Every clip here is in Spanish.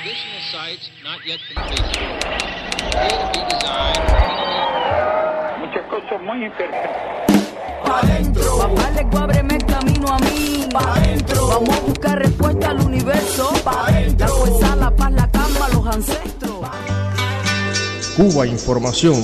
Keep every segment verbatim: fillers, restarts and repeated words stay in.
Additional sites not yet completed. Appear to be designed. Muchas cosas muy interesantes. Pa' dentro. Papá le ábreme el camino a mí. Pa' dentro. Vamos a buscar respuesta al universo. Pa' dentro. La fuerza, la paz, la calma, los ancestros. Cuba Información.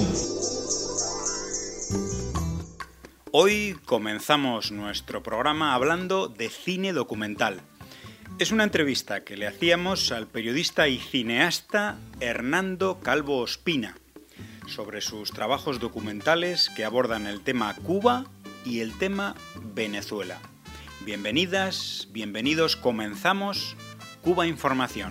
Hoy comenzamos nuestro programa hablando de cine documental. Es una entrevista que le hacíamos al periodista y cineasta Hernando Calvo Ospina sobre sus trabajos documentales que abordan el tema Cuba y el tema Venezuela. Bienvenidas, bienvenidos, comenzamos Cuba Información.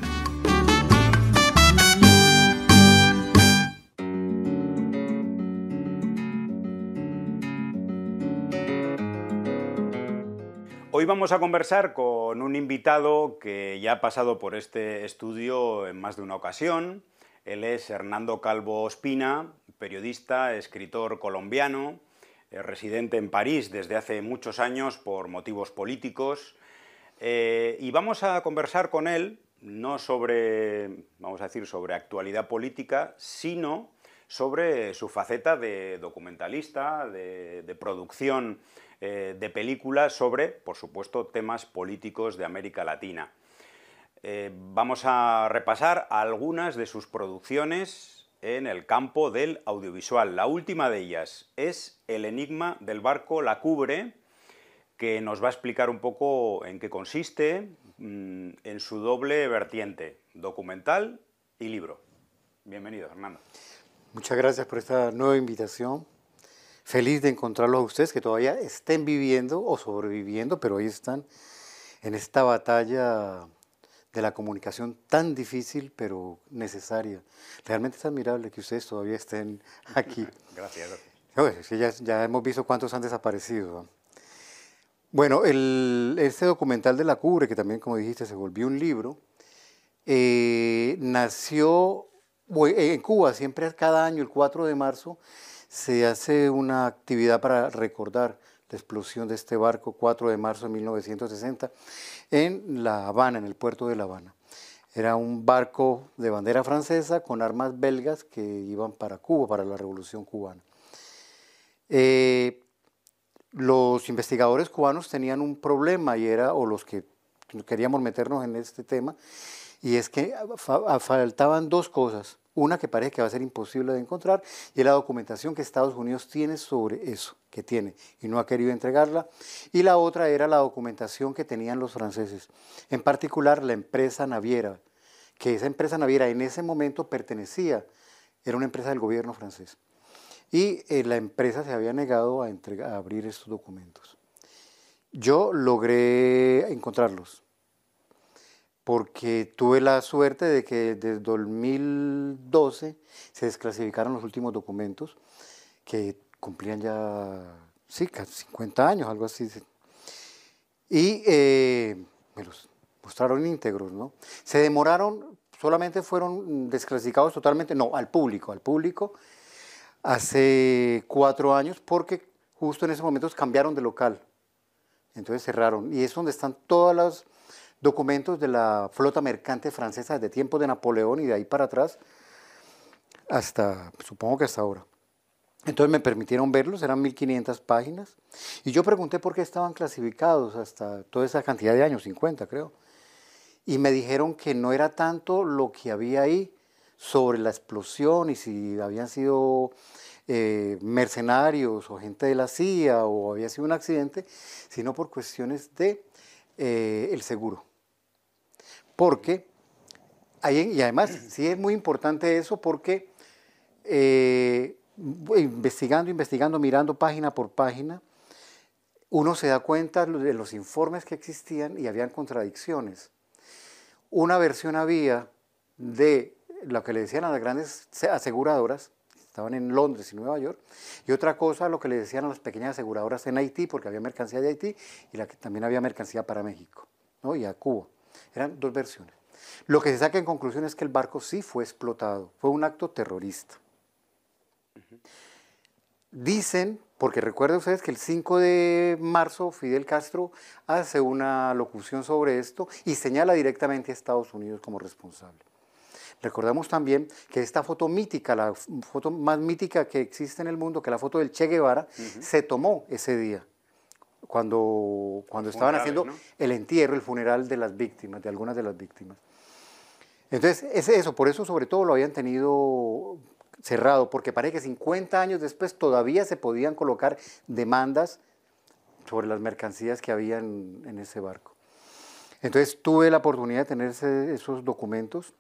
Hoy vamos a conversar con un invitado que ya ha pasado por este estudio en más de una ocasión. Él es Hernando Calvo Ospina, periodista, escritor colombiano, eh, residente en París desde hace muchos años por motivos políticos. Eh, y vamos a conversar con él, no sobre, vamos a decir, sobre actualidad política, sino sobre su faceta de documentalista, de, de producción eh, de películas sobre, por supuesto, temas políticos de América Latina. Eh, vamos a repasar algunas de sus producciones en el campo del audiovisual. La última de ellas es El enigma del barco La Cubre, que nos va a explicar un poco en qué consiste, mmm, en su doble vertiente, documental y libro. Bienvenido, Hernando. Muchas gracias por esta nueva invitación. Feliz de encontrarlos a ustedes que todavía estén viviendo o sobreviviendo, pero ahí están en esta batalla de la comunicación tan difícil pero necesaria. Realmente es admirable que ustedes todavía estén aquí. Gracias. gracias. Bueno, sí, ya, ya hemos visto cuántos han desaparecido, ¿no? Bueno, el, este documental de La Cubre, que también, como dijiste, se volvió un libro, eh, nació en Cuba. Siempre cada año, el cuatro de marzo, se hace una actividad para recordar la explosión de este barco, cuatro de marzo de mil novecientos sesenta, en La Habana, en el puerto de La Habana. Era un barco de bandera francesa con armas belgas que iban para Cuba, para la Revolución Cubana. Eh, los investigadores cubanos tenían un problema, y era, o los que queríamos meternos en este tema, y es que fa faltaban dos cosas. Una que parece que va a ser imposible de encontrar, y es la documentación que Estados Unidos tiene sobre eso, que tiene, y no ha querido entregarla. Y la otra era la documentación que tenían los franceses, en particular la empresa naviera, que esa empresa naviera en ese momento pertenecía, era una empresa del gobierno francés. Y eh, la empresa se había negado a, entregar, a abrir estos documentos. Yo logré encontrarlos, porque tuve la suerte de que desde dos mil doce se desclasificaron los últimos documentos, que cumplían ya, sí, casi cincuenta años, algo así. Y eh, me los mostraron íntegros, ¿no? Se demoraron, solamente fueron desclasificados totalmente, no, al público, al público, hace cuatro años, porque justo en ese momento cambiaron de local. Entonces cerraron, y es donde están todas las documentos de la flota mercante francesa desde tiempos de Napoleón y de ahí para atrás, hasta, supongo que hasta ahora. Entonces me permitieron verlos, eran mil quinientas páginas, y yo pregunté por qué estaban clasificados hasta toda esa cantidad de años, cincuenta creo, y me dijeron que no era tanto lo que había ahí sobre la explosión y si habían sido eh, mercenarios o gente de la C I A o había sido un accidente, sino por cuestiones de eh, el seguro. Porque, hay, y además sí es muy importante eso porque eh, investigando, investigando, mirando página por página, uno se da cuenta de los informes que existían y habían contradicciones. Una versión había de lo que le decían a las grandes aseguradoras, estaban en Londres y Nueva York, y otra cosa lo que le decían a las pequeñas aseguradoras en Haití, porque había mercancía de Haití, y la que también había mercancía para México, ¿no? Y a Cuba. Eran dos versiones. Lo que se saca en conclusión es que el barco sí fue explotado, fue un acto terrorista. Uh-huh. Dicen, porque recuerden ustedes que el cinco de marzo Fidel Castro hace una locución sobre esto y señala directamente a Estados Unidos como responsable. Recordamos también que esta foto mítica, la foto más mítica que existe en el mundo, que la foto del Che Guevara, uh-huh. se tomó ese día, cuando, cuando estaban haciendo, ¿no?, el entierro, el funeral de las víctimas, de algunas de las víctimas. Entonces, es eso, por eso sobre todo lo habían tenido cerrado, porque parece que cincuenta años después todavía se podían colocar demandas sobre las mercancías que había en, en ese barco. Entonces tuve la oportunidad de tener ese, esos documentos,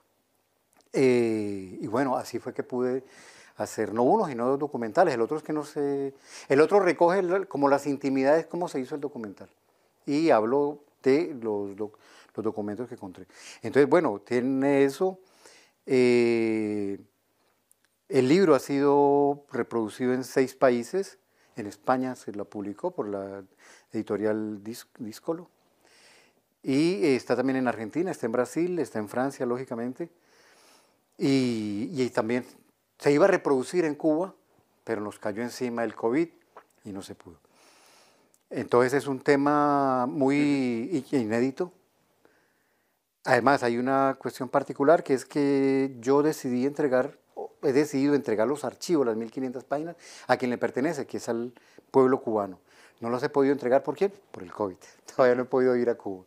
eh, y bueno, así fue que pude hacer no uno, sino dos documentales. El otro es que no sé, el otro recoge como las intimidades, cómo se hizo el documental, y hablo de los, los documentos que encontré. Entonces, bueno, tiene eso. Eh, el libro ha sido reproducido en seis países. En España se la publicó por la editorial Díscolo. Y está también en Argentina, está en Brasil, está en Francia, lógicamente. Y, y también se iba a reproducir en Cuba, pero nos cayó encima el COVID y no se pudo. Entonces es un tema muy inédito. Además hay una cuestión particular, que es que yo decidí entregar, he decidido entregar los archivos, las mil quinientas páginas, a quien le pertenece, que es al pueblo cubano. No los he podido entregar, ¿por quién? Por el COVID. Todavía no he podido ir a Cuba.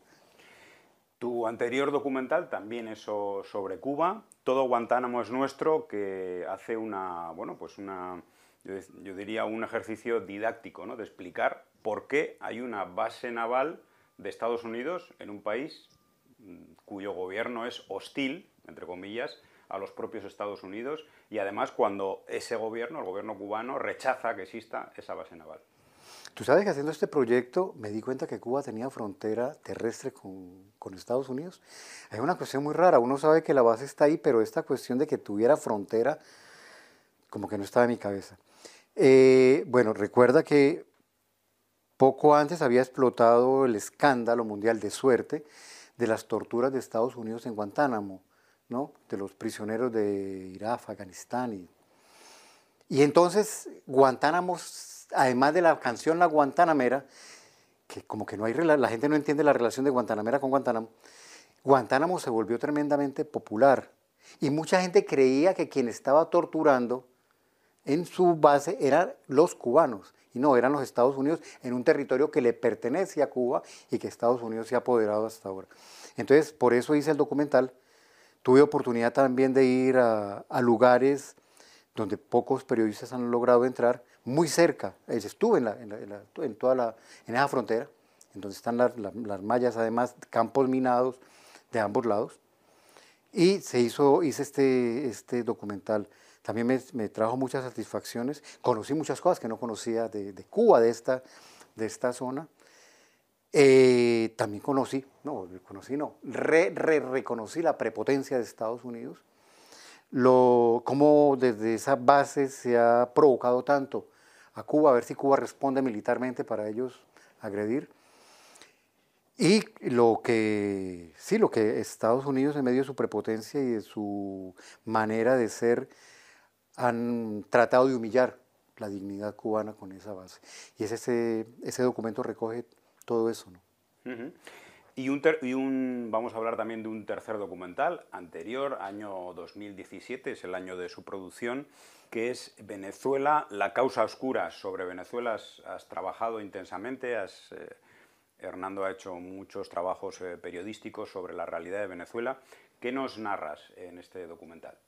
Tu anterior documental también es sobre Cuba, Todo Guantánamo es nuestro, que hace una, bueno, pues una, yo diría un ejercicio didáctico, ¿no?, de explicar por qué hay una base naval de Estados Unidos en un país cuyo gobierno es hostil, entre comillas, a los propios Estados Unidos, y además cuando ese gobierno, el gobierno cubano, rechaza que exista esa base naval. Tú sabes que haciendo este proyecto me di cuenta que Cuba tenía frontera terrestre con, con Estados Unidos. Hay una cuestión muy rara, uno sabe que la base está ahí, pero esta cuestión de que tuviera frontera, como que no estaba en mi cabeza. Eh, bueno, recuerda que poco antes había explotado el escándalo mundial de suerte de las torturas de Estados Unidos en Guantánamo, ¿no?, de los prisioneros de Irak, Afganistán. Y, y entonces Guantánamo, además de la canción La Guantanamera, que como que no hay, la gente no entiende la relación de Guantanamera con Guantánamo, Guantánamo se volvió tremendamente popular y mucha gente creía que quien estaba torturando en su base eran los cubanos, y no, eran los Estados Unidos en un territorio que le pertenece a Cuba y que Estados Unidos se ha apoderado hasta ahora. Entonces, por eso hice el documental. Tuve oportunidad también de ir a, a lugares donde pocos periodistas han logrado entrar, muy cerca. Estuve en, la, en, la, en, la, en, toda la, en esa frontera, en donde están las, las, las mallas, además campos minados de ambos lados, y se hizo, hice este, este documental. También me, me trajo muchas satisfacciones, conocí muchas cosas que no conocía de, de Cuba, de esta, de esta zona. Eh, también conocí, no, conocí no, re, re, reconocí la prepotencia de Estados Unidos, lo, cómo desde esa base se ha provocado tanto a Cuba, a ver si Cuba responde militarmente para ellos agredir. Y lo que, sí, lo que Estados Unidos, en medio de su prepotencia y de su manera de ser, han tratado de humillar la dignidad cubana con esa base. Y es ese, ese documento recoge todo eso, ¿no? Uh-huh. Y, un ter y un, vamos a hablar también de un tercer documental anterior, año dos mil diecisiete, es el año de su producción, que es Venezuela, la causa oscura. Sobre Venezuela has, has trabajado intensamente, has, eh, Hernando ha hecho muchos trabajos eh, periodísticos sobre la realidad de Venezuela. ¿Qué nos narras en este documental?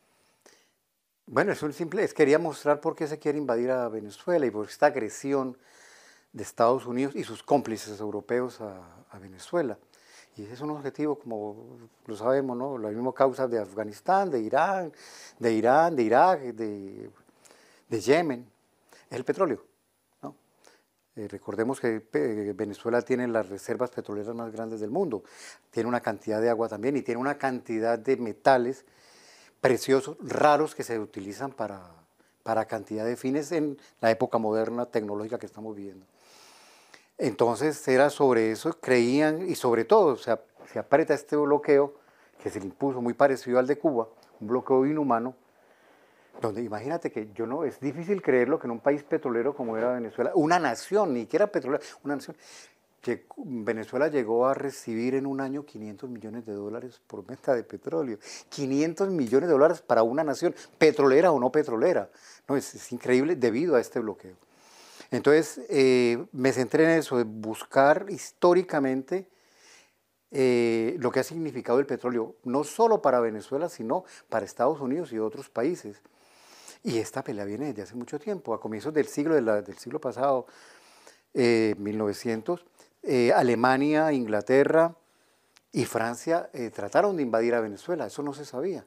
Bueno, es un simple, es, quería mostrar por qué se quiere invadir a Venezuela y por esta agresión de Estados Unidos y sus cómplices europeos a, a Venezuela. Y ese es un objetivo, como lo sabemos, ¿no?, la misma causa de Afganistán, de Irán, de Irán, de Irak, de, de Yemen, es el petróleo, ¿no? Eh, recordemos que eh, Venezuela tiene las reservas petroleras más grandes del mundo, tiene una cantidad de agua también y tiene una cantidad de metales preciosos, raros, que se utilizan para, para cantidad de fines en la época moderna tecnológica que estamos viviendo. Entonces era sobre eso, creían, y sobre todo, o sea, se aprieta este bloqueo que se le impuso muy parecido al de Cuba, un bloqueo inhumano, donde imagínate que yo no, es difícil creerlo que en un país petrolero como era Venezuela, una nación, ni siquiera petrolera, una nación, Venezuela llegó a recibir en un año quinientos millones de dólares por venta de petróleo. quinientos millones de dólares para una nación, petrolera o no petrolera. No, es, es increíble debido a este bloqueo. Entonces, eh, me centré en eso, de buscar históricamente eh, lo que ha significado el petróleo, no solo para Venezuela, sino para Estados Unidos y otros países. Y esta pelea viene desde hace mucho tiempo, a comienzos del siglo, de la, del siglo pasado, eh, mil novecientos, eh, Alemania, Inglaterra y Francia eh, trataron de invadir a Venezuela, eso no se sabía.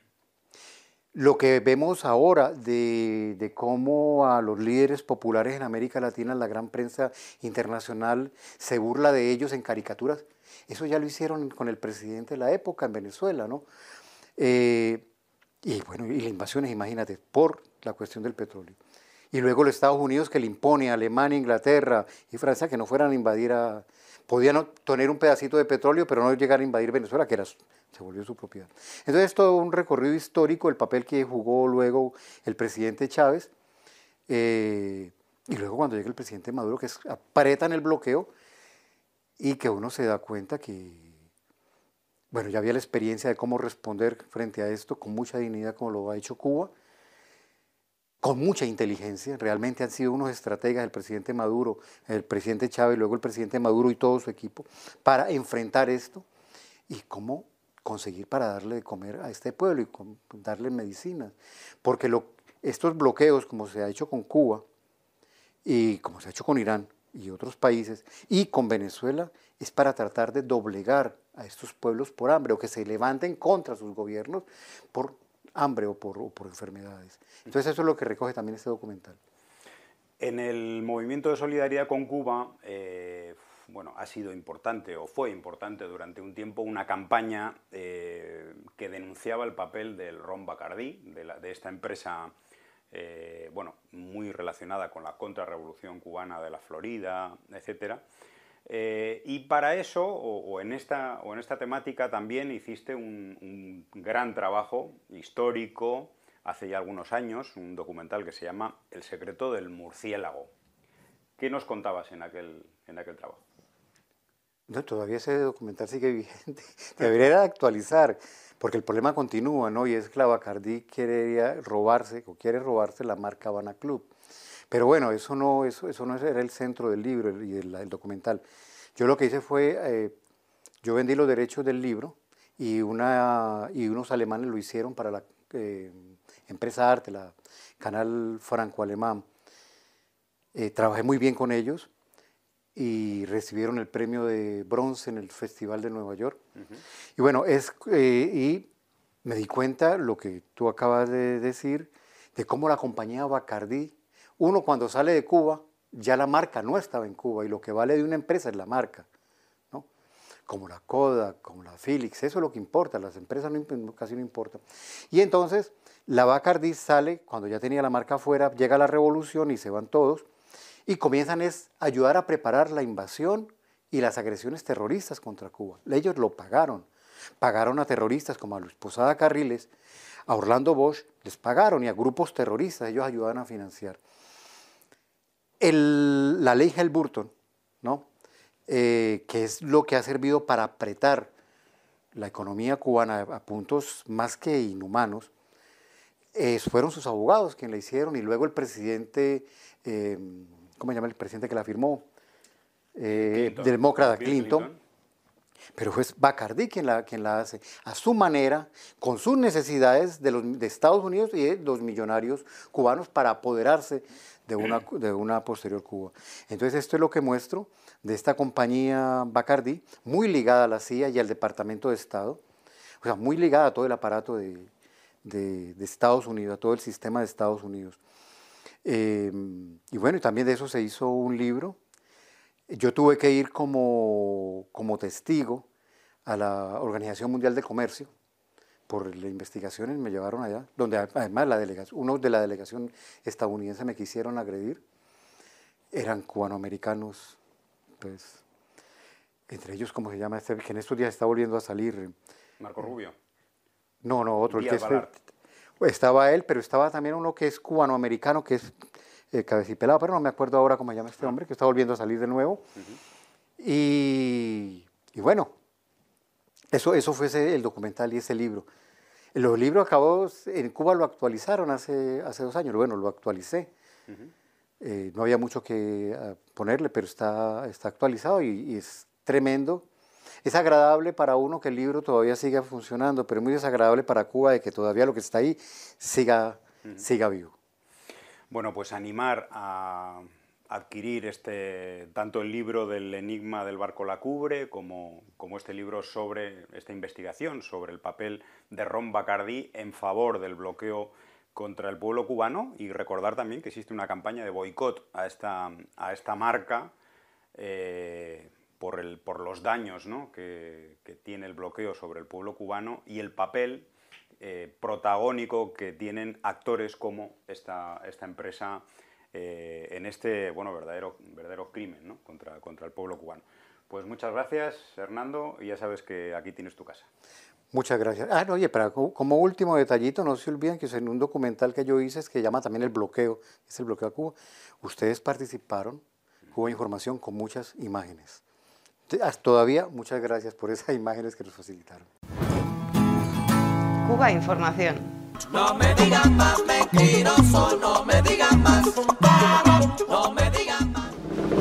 Lo que vemos ahora de, de cómo a los líderes populares en América Latina, la gran prensa internacional se burla de ellos en caricaturas, eso ya lo hicieron con el presidente de la época en Venezuela, ¿no? Eh, y bueno, y las invasiones, imagínate, por la cuestión del petróleo. Y luego los Estados Unidos que le impone a Alemania, Inglaterra y Francia que no fueran a invadir a... Podían tener un pedacito de petróleo, pero no llegar a invadir Venezuela, que era, se volvió su propiedad. Entonces, todo un recorrido histórico, el papel que jugó luego el presidente Chávez, eh, y luego cuando llega el presidente Maduro, que es, apretan el bloqueo, y que uno se da cuenta que, bueno, ya había la experiencia de cómo responder frente a esto, con mucha dignidad, como lo ha hecho Cuba, con mucha inteligencia. Realmente han sido unos estrategas, el presidente Maduro, el presidente Chávez, luego el presidente Maduro y todo su equipo, para enfrentar esto y cómo conseguir para darle de comer a este pueblo y con, darle medicinas. Porque lo, estos bloqueos, como se ha hecho con Cuba y como se ha hecho con Irán y otros países, y con Venezuela, es para tratar de doblegar a estos pueblos por hambre o que se levanten contra sus gobiernos por hambre o por, o por enfermedades. Entonces eso es lo que recoge también este documental. En el movimiento de solidaridad con Cuba, eh, bueno, ha sido importante o fue importante durante un tiempo una campaña eh, que denunciaba el papel del ron Bacardí, de, la, de esta empresa eh, bueno, muy relacionada con la contrarrevolución cubana de la Florida, etcétera. Eh, y para eso, o, o, en esta, o en esta temática, también hiciste un, un gran trabajo histórico, hace ya algunos años, un documental que se llama El secreto del murciélago. ¿Qué nos contabas en aquel, en aquel trabajo? No, todavía ese documental sigue vigente, debería actualizar, porque el problema continúa, ¿no? Y es que la Bacardí quiere robarse, o quiere robarse la marca Habana Club. Pero bueno, eso no, eso, eso no era el centro del libro y del, del documental. Yo lo que hice fue, eh, yo vendí los derechos del libro y, una, y unos alemanes lo hicieron para la eh, empresa Arte, la canal franco-alemán. Eh, trabajé muy bien con ellos y recibieron el premio de bronce en el Festival de Nueva York. Uh-huh. Y bueno, es, eh, y me di cuenta, lo que tú acabas de decir, de cómo la compañía Bacardí, uno cuando sale de Cuba, ya la marca no estaba en Cuba y lo que vale de una empresa es la marca, ¿no? Como la Kodak, como la Philips, eso es lo que importa, las empresas no, casi no importan. Y entonces la Bacardí sale, cuando ya tenía la marca afuera, llega la revolución y se van todos y comienzan es a ayudar a preparar la invasión y las agresiones terroristas contra Cuba. Ellos lo pagaron, pagaron a terroristas como a Luis Posada Carriles, a Orlando Bosch, les pagaron y a grupos terroristas, ellos ayudaban a financiar. El, la ley Helms-Burton, ¿no? eh, que es lo que ha servido para apretar la economía cubana a, a puntos más que inhumanos, eh, fueron sus abogados quienes la hicieron y luego el presidente, eh, ¿cómo se llama el presidente que la firmó? Eh, Clinton, demócrata Clinton. Clinton. Pero fue Bacardí quien la, quien la hace, a su manera, con sus necesidades de, los, de Estados Unidos y de los millonarios cubanos para apoderarse de una, de una posterior Cuba. Entonces esto es lo que muestro de esta compañía Bacardí, muy ligada a la C I A y al Departamento de Estado, o sea, muy ligada a todo el aparato de, de, de Estados Unidos, a todo el sistema de Estados Unidos. Eh, y bueno, y también de eso se hizo un libro. Yo tuve que ir como, como testigo a la Organización Mundial de Comercio, por las investigaciones me llevaron allá, donde además la delegación, unos de la delegación estadounidense me quisieron agredir, eran cubanoamericanos, pues, entre ellos, ¿cómo se llama este? Que en estos días está volviendo a salir. Marco Rubio. No, no, otro. Díaz el que Balart. es, estaba él, pero estaba también uno que es cubanoamericano, que es eh, cabecipelado, pero no me acuerdo ahora cómo se llama este hombre, que está volviendo a salir de nuevo. Uh-huh. Y, y bueno, eso, eso fue ese, el documental y ese libro. Los libros acabados, en Cuba lo actualizaron hace, hace dos años, bueno, lo actualicé. Uh-huh. eh, no había mucho que uh, ponerle, pero está, está actualizado y, y es tremendo. Es agradable para uno que el libro todavía siga funcionando, pero es muy desagradable para Cuba de que todavía lo que está ahí siga, uh-huh. siga vivo. Bueno, pues animar a adquirir este, tanto el libro del enigma del barco La Cubre como, como este libro sobre esta investigación sobre el papel de Ron Bacardí en favor del bloqueo contra el pueblo cubano, y recordar también que existe una campaña de boicot a esta, a esta marca eh, por, el, por los daños, ¿no?, que, que tiene el bloqueo sobre el pueblo cubano y el papel eh, protagónico que tienen actores como esta, esta empresa Eh, en este bueno, verdadero, verdadero crimen, ¿no?, contra, contra el pueblo cubano. Pues muchas gracias, Hernando, y ya sabes que aquí tienes tu casa. Muchas gracias. Ah, no, oye, pero como último detallito, no se olviden que en un documental que yo hice, es que llama también El Bloqueo, es el bloqueo a Cuba, ustedes participaron, Cuba Información, con muchas imágenes. Todavía, muchas gracias por esas imágenes que nos facilitaron. Cuba Información. No me digan más mentiroso, no me digan más, no me digan más.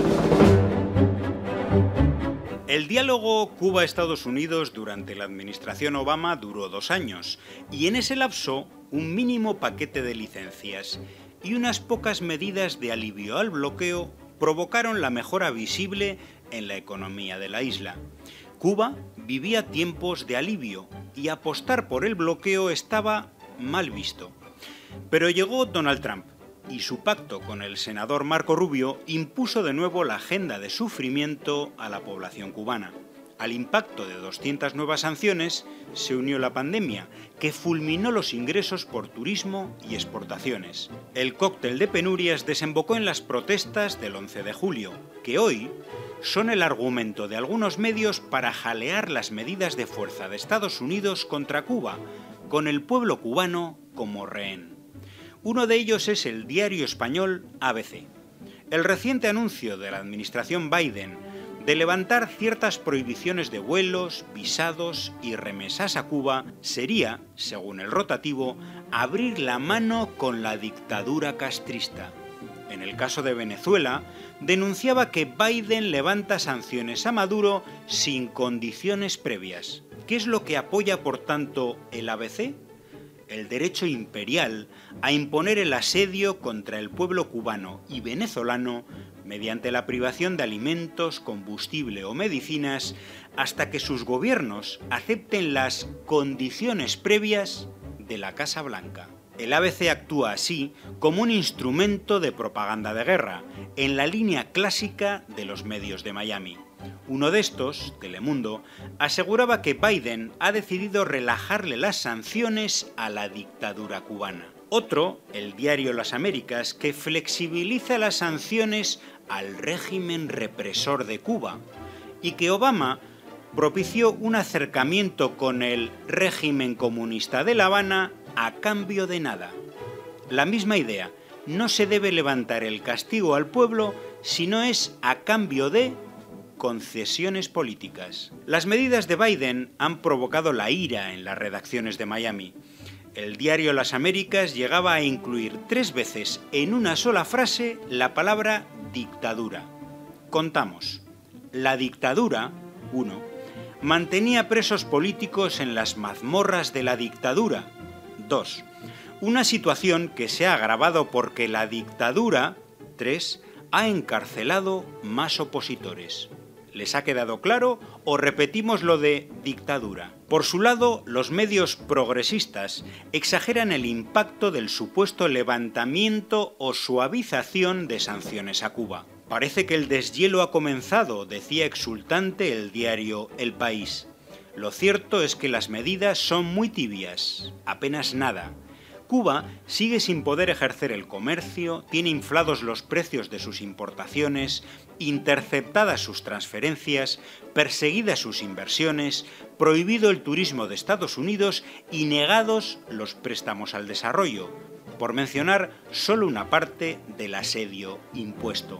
El diálogo Cuba-Estados Unidos durante la administración Obama duró dos años y en ese lapso un mínimo paquete de licencias y unas pocas medidas de alivio al bloqueo provocaron la mejora visible en la economía de la isla. Cuba vivía tiempos de alivio y apostar por el bloqueo estaba mal visto. Pero llegó Donald Trump y su pacto con el senador Marco Rubio impuso de nuevo la agenda de sufrimiento a la población cubana. Al impacto de doscientas nuevas sanciones se unió la pandemia, que fulminó los ingresos por turismo y exportaciones. El cóctel de penurias desembocó en las protestas del once de julio, que hoy son el argumento de algunos medios para jalear las medidas de fuerza de Estados Unidos contra Cuba, con el pueblo cubano como rehén. Uno de ellos es el diario español A B C. El reciente anuncio de la administración Biden de levantar ciertas prohibiciones de vuelos, visados y remesas a Cuba sería, según el rotativo, abrir la mano con la dictadura castrista. En el caso de Venezuela, denunciaba que Biden levanta sanciones a Maduro sin condiciones previas. ¿Qué es lo que apoya, por tanto, el A B C? El derecho imperial a imponer el asedio contra el pueblo cubano y venezolano mediante la privación de alimentos, combustible o medicinas hasta que sus gobiernos acepten las condiciones previas de la Casa Blanca. El A B C actúa así como un instrumento de propaganda de guerra, en la línea clásica de los medios de Miami. Uno de estos, Telemundo, aseguraba que Biden ha decidido relajarle las sanciones a la dictadura cubana. Otro, el diario Las Américas, que flexibiliza las sanciones al régimen represor de Cuba y que Obama propició un acercamiento con el régimen comunista de La Habana a cambio de nada. La misma idea, no se debe levantar el castigo al pueblo si no es a cambio de concesiones políticas. Las medidas de Biden han provocado la ira en las redacciones de Miami. El diario Las Américas llegaba a incluir tres veces en una sola frase la palabra dictadura. Contamos. La dictadura, uno, mantenía presos políticos en las mazmorras de la dictadura. dos. Una situación que se ha agravado porque la dictadura, tres, ha encarcelado más opositores. ¿Les ha quedado claro o repetimos lo de dictadura? Por su lado, los medios progresistas exageran el impacto del supuesto levantamiento o suavización de sanciones a Cuba. Parece que el deshielo ha comenzado, decía exultante el diario El País. Lo cierto es que las medidas son muy tibias, apenas nada. Cuba sigue sin poder ejercer el comercio, tiene inflados los precios de sus importaciones, interceptadas sus transferencias, perseguidas sus inversiones, prohibido el turismo de Estados Unidos y negados los préstamos al desarrollo, por mencionar solo una parte del asedio impuesto.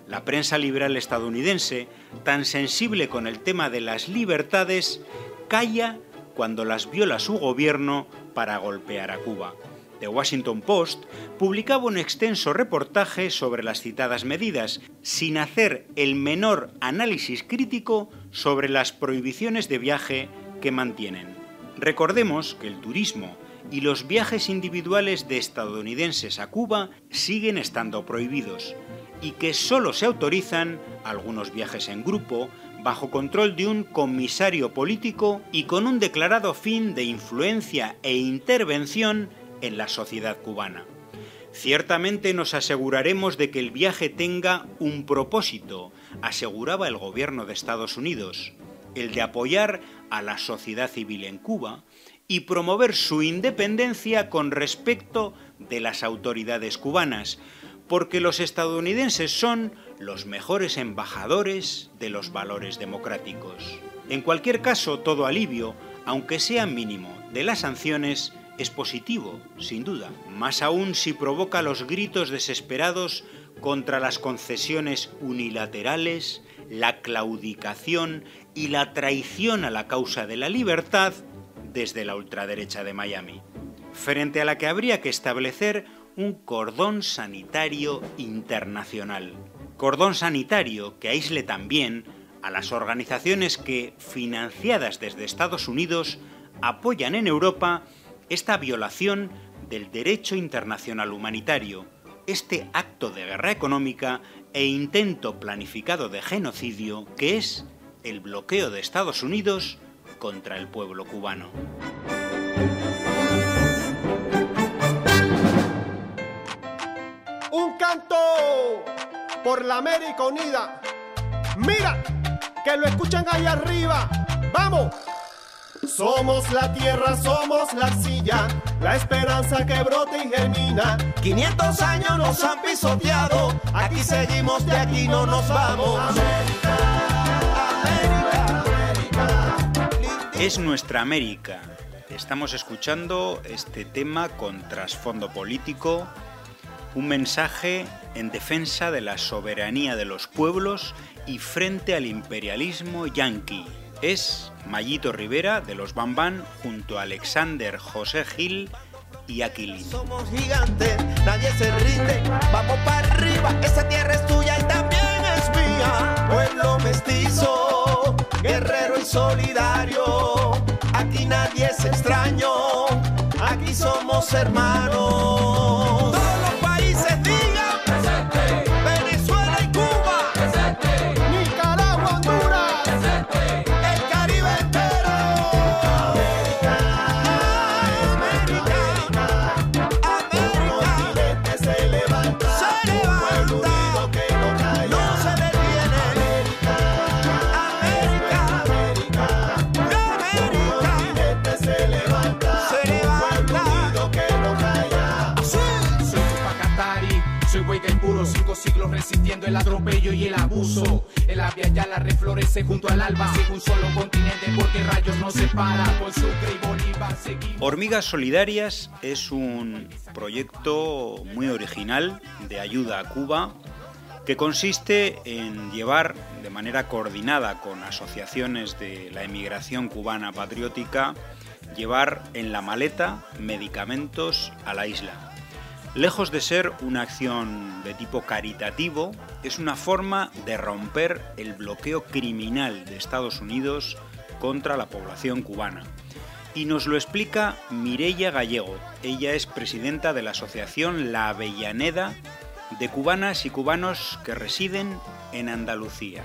La prensa liberal estadounidense, tan sensible con el tema de las libertades, calla cuando las viola su gobierno para golpear a Cuba. The Washington Post publicaba un extenso reportaje sobre las citadas medidas, sin hacer el menor análisis crítico sobre las prohibiciones de viaje que mantienen. Recordemos que el turismo y los viajes individuales de estadounidenses a Cuba siguen estando prohibidos y que solo se autorizan algunos viajes en grupo, bajo control de un comisario político y con un declarado fin de influencia e intervención en la sociedad cubana. Ciertamente nos aseguraremos de que el viaje tenga un propósito, aseguraba el gobierno de Estados Unidos, el de apoyar a la sociedad civil en Cuba y promover su independencia con respecto de las autoridades cubanas, porque los estadounidenses son los mejores embajadores de los valores democráticos. En cualquier caso, todo alivio, aunque sea mínimo, de las sanciones es positivo, sin duda, más aún si provoca los gritos desesperados contra las concesiones unilaterales, la claudicación y la traición a la causa de la libertad desde la ultraderecha de Miami, frente a la que habría que establecer un cordón sanitario internacional. Cordón sanitario que aísle también a las organizaciones que, financiadas desde Estados Unidos, apoyan en Europa esta violación del derecho internacional humanitario, este acto de guerra económica e intento planificado de genocidio que es el bloqueo de Estados Unidos contra el pueblo cubano. Un canto por la América Unida. Mira, que lo escuchan allá arriba. ¡Vamos! Somos la tierra, somos la arcilla, la esperanza que brota y germina. quinientos años nos han pisoteado, aquí seguimos, de aquí no nos vamos. América, América, América. Es nuestra América. Estamos escuchando este tema con trasfondo político, un mensaje en defensa de la soberanía de los pueblos y frente al imperialismo yanqui. Es Mayito Rivera de los Bam Bam junto a Alexander José Gil y Aquilín. Somos gigantes, nadie se rinde, vamos para arriba, esa tierra es tuya y también es mía. Pueblo mestizo, guerrero y solidario, aquí nadie es extraño, aquí somos hermanos. Todos los países digan presente, Venezuela y Cuba presente, Nicaragua, Honduras presente, el Caribe entero. América, América, América, continente se levanta, se levanta, pueblo unido que no calla, no se detiene. América, América, América, continente se levanta, se levanta, pueblo unido que no calla. Soy Tupacatari, soy hueca impuro, cinco siglos resistiendo el atropello y el abuso. El Avia Yala reflorece junto al alba, sin un solo continente porque rayos nos separa. Con Sucre y Bolívar seguimos. Hormigas Solidarias es un proyecto muy original de ayuda a Cuba que consiste en llevar de manera coordinada con asociaciones de la emigración cubana patriótica, llevar en la maleta medicamentos a la isla. Lejos de ser una acción de tipo caritativo, es una forma de romper el bloqueo criminal de Estados Unidos contra la población cubana. Y nos lo explica Mireia Gallego. Ella es presidenta de la asociación La Avellaneda de cubanas y cubanos que residen en Andalucía.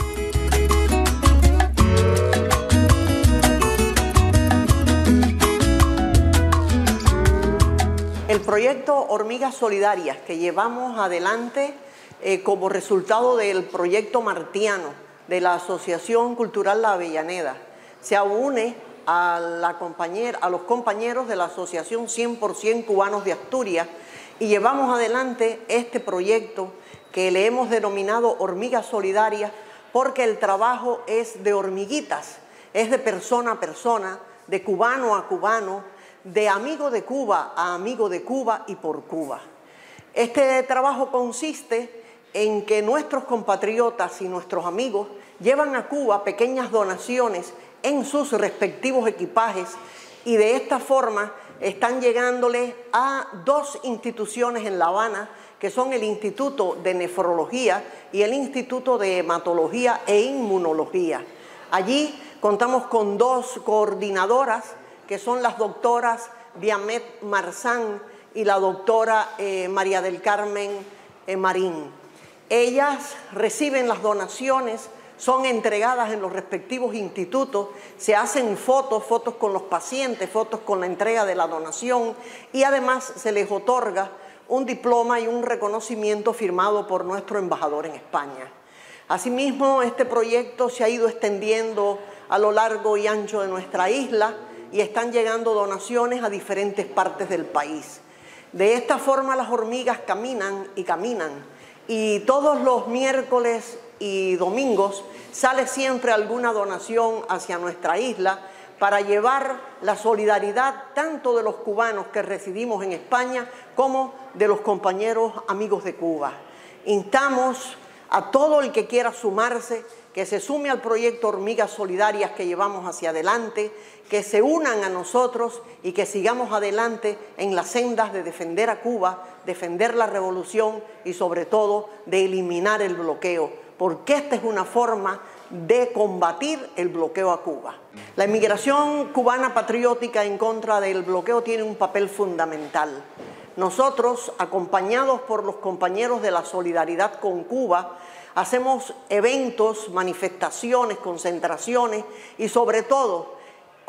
El proyecto Hormigas Solidarias que llevamos adelante eh, como resultado del proyecto martiano de la Asociación Cultural La Avellaneda se une a, la compañera, a los compañeros de la Asociación cien por ciento Cubanos de Asturias y llevamos adelante este proyecto que le hemos denominado Hormigas Solidarias porque el trabajo es de hormiguitas, es de persona a persona, de cubano a cubano, de amigo de Cuba a amigo de Cuba y por Cuba. Este trabajo consiste en que nuestros compatriotas y nuestros amigos llevan a Cuba pequeñas donaciones en sus respectivos equipajes y de esta forma están llegándole a dos instituciones en La Habana, que son el Instituto de Nefrología y el Instituto de Hematología e Inmunología. Allí contamos con dos coordinadoras, que son las doctoras Diamet Marzán y la doctora eh, María del Carmen eh, Marín. Ellas reciben las donaciones, son entregadas en los respectivos institutos, se hacen fotos, fotos con los pacientes, fotos con la entrega de la donación y además se les otorga un diploma y un reconocimiento firmado por nuestro embajador en España. Asimismo, este proyecto se ha ido extendiendo a lo largo y ancho de nuestra isla y están llegando donaciones a diferentes partes del país. De esta forma las hormigas caminan y caminan y todos los miércoles y domingos sale siempre alguna donación hacia nuestra isla para llevar la solidaridad tanto de los cubanos que residimos en España como de los compañeros amigos de Cuba. Instamos a todo el que quiera sumarse, que se sume al proyecto Hormigas Solidarias que llevamos hacia adelante, que se unan a nosotros y que sigamos adelante en las sendas de defender a Cuba, defender la revolución y sobre todo de eliminar el bloqueo, porque esta es una forma de combatir el bloqueo a Cuba. La inmigración cubana patriótica en contra del bloqueo tiene un papel fundamental. Nosotros, acompañados por los compañeros de la solidaridad con Cuba, hacemos eventos, manifestaciones, concentraciones y sobre todo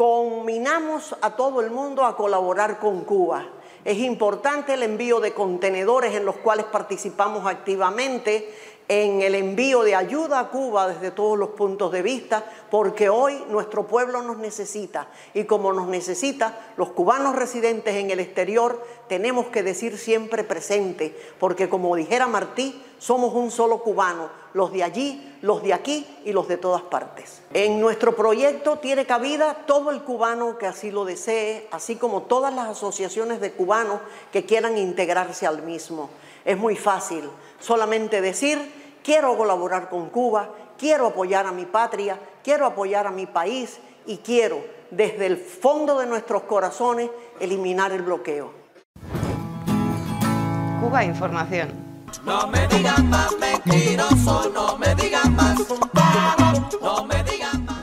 combinamos a todo el mundo a colaborar con Cuba. Es importante el envío de contenedores en los cuales participamos activamente en el envío de ayuda a Cuba desde todos los puntos de vista, porque hoy nuestro pueblo nos necesita y como nos necesita, los cubanos residentes en el exterior tenemos que decir siempre presente, porque como dijera Martí, somos un solo cubano, los de allí, los de aquí y los de todas partes. En nuestro proyecto tiene cabida todo el cubano que así lo desee, así como todas las asociaciones de cubanos que quieran integrarse al mismo. Es muy fácil, solamente decir, quiero colaborar con Cuba, quiero apoyar a mi patria, quiero apoyar a mi país y quiero, desde el fondo de nuestros corazones, eliminar el bloqueo. Cuba Información. No me digan más mentiroso, no me digan más, no me digan más.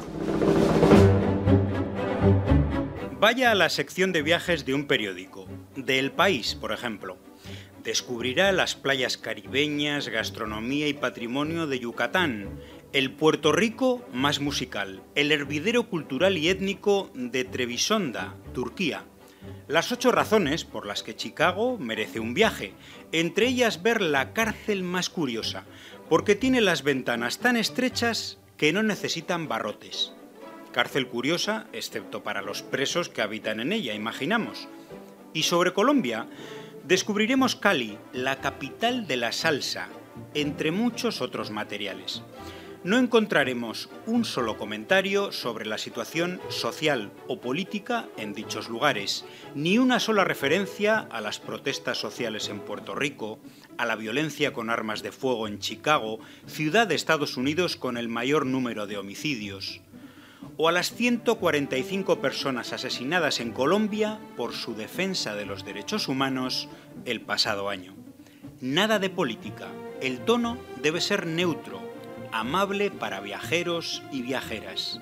Vaya a la sección de viajes de un periódico, de El País, por ejemplo. Descubrirá las playas caribeñas, gastronomía y patrimonio de Yucatán, el Puerto Rico más musical, el hervidero cultural y étnico de Trebisonda, Turquía. Las ocho razones por las que Chicago merece un viaje, entre ellas ver la cárcel más curiosa, porque tiene las ventanas tan estrechas que no necesitan barrotes. Cárcel curiosa, excepto para los presos que habitan en ella, imaginamos. Y sobre Colombia, descubriremos Cali, la capital de la salsa, entre muchos otros materiales. No encontraremos un solo comentario sobre la situación social o política en dichos lugares, ni una sola referencia a las protestas sociales en Puerto Rico, a la violencia con armas de fuego en Chicago, ciudad de Estados Unidos con el mayor número de homicidios, o a las ciento cuarenta y cinco personas asesinadas en Colombia por su defensa de los derechos humanos el pasado año. Nada de política, el tono debe ser neutro, amable para viajeros y viajeras.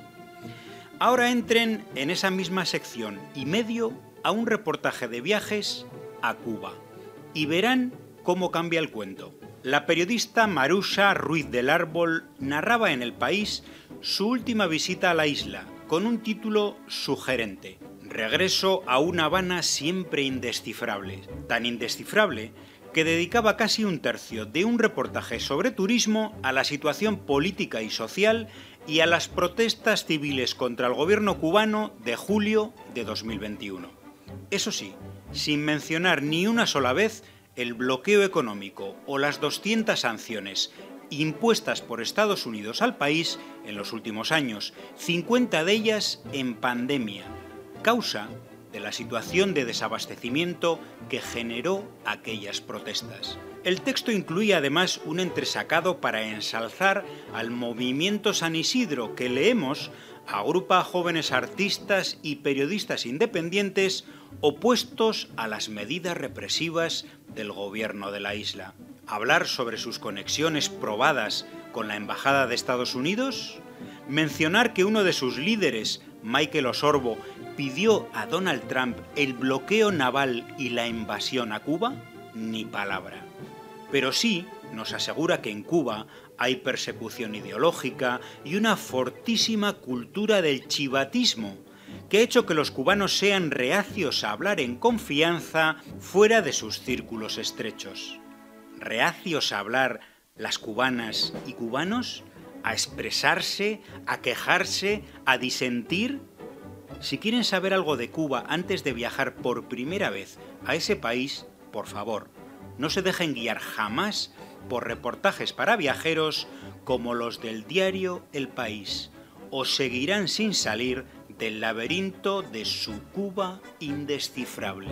Ahora entren en esa misma sección y medio a un reportaje de viajes a Cuba y verán cómo cambia el cuento. La periodista Marusa Ruiz del Árbol narraba en El País su última visita a la isla, con un título sugerente: Regreso a una Habana siempre indescifrable. Tan indescifrable que dedicaba casi un tercio de un reportaje sobre turismo a la situación política y social y a las protestas civiles contra el gobierno cubano de julio de dos mil veintiuno. Eso sí, sin mencionar ni una sola vez el bloqueo económico o las doscientas sanciones impuestas por Estados Unidos al país en los últimos años, cincuenta de ellas en pandemia, causa de la situación de desabastecimiento que generó aquellas protestas. El texto incluye además un entresacado para ensalzar al movimiento San Isidro que, leemos, agrupa a jóvenes artistas y periodistas independientes opuestos a las medidas represivas del gobierno de la isla. Hablar sobre sus conexiones probadas con la Embajada de Estados Unidos, mencionar que uno de sus líderes, Michael Osorbo, pidió a Donald Trump el bloqueo naval y la invasión a Cuba, ni palabra. Pero sí nos asegura que en Cuba hay persecución ideológica y una fortísima cultura del chivatismo, que ha hecho que los cubanos sean reacios a hablar en confianza fuera de sus círculos estrechos. Reacios a hablar las cubanas y cubanos, a expresarse, a quejarse, a disentir. Si quieren saber algo de Cuba antes de viajar por primera vez a ese país, por favor, no se dejen guiar jamás por reportajes para viajeros como los del diario El País. Os seguirán sin salir del laberinto de su Cuba indescifrable.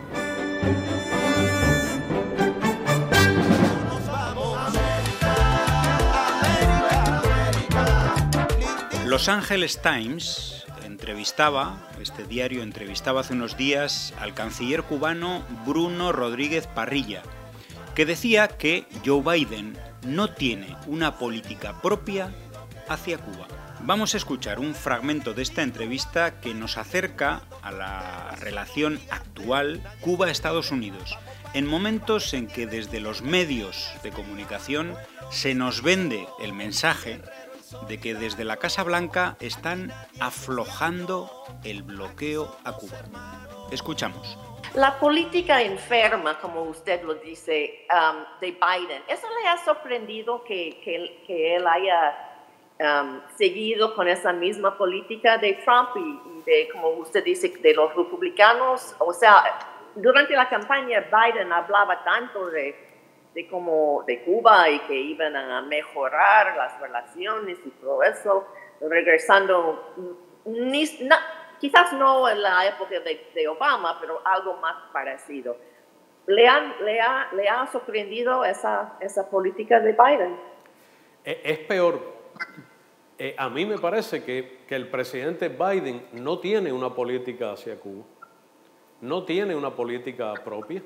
Los Angeles Times entrevistaba, este diario entrevistaba hace unos días al canciller cubano Bruno Rodríguez Parrilla, que decía que Joe Biden no tiene una política propia hacia Cuba. Vamos a escuchar un fragmento de esta entrevista que nos acerca a la relación actual Cuba-Estados Unidos, en momentos en que desde los medios de comunicación se nos vende el mensaje de que desde la Casa Blanca están aflojando el bloqueo a Cuba. Escuchamos. La política enferma, como usted lo dice, um, de Biden, ¿eso le ha sorprendido que, que, que él haya um, seguido con esa misma política de Trump y, y de, como usted dice, de los republicanos? O sea, durante la campaña Biden hablaba tanto de, de, como, de Cuba y que iban a mejorar las relaciones y todo eso, regresando, ni, na, quizás no en la época de, de Obama, pero algo más parecido. ¿Le, han, le, ha, le ha sorprendido esa, esa política de Biden? Es peor. Eh, a mí me parece que, que el presidente Biden no tiene una política hacia Cuba, no tiene una política propia.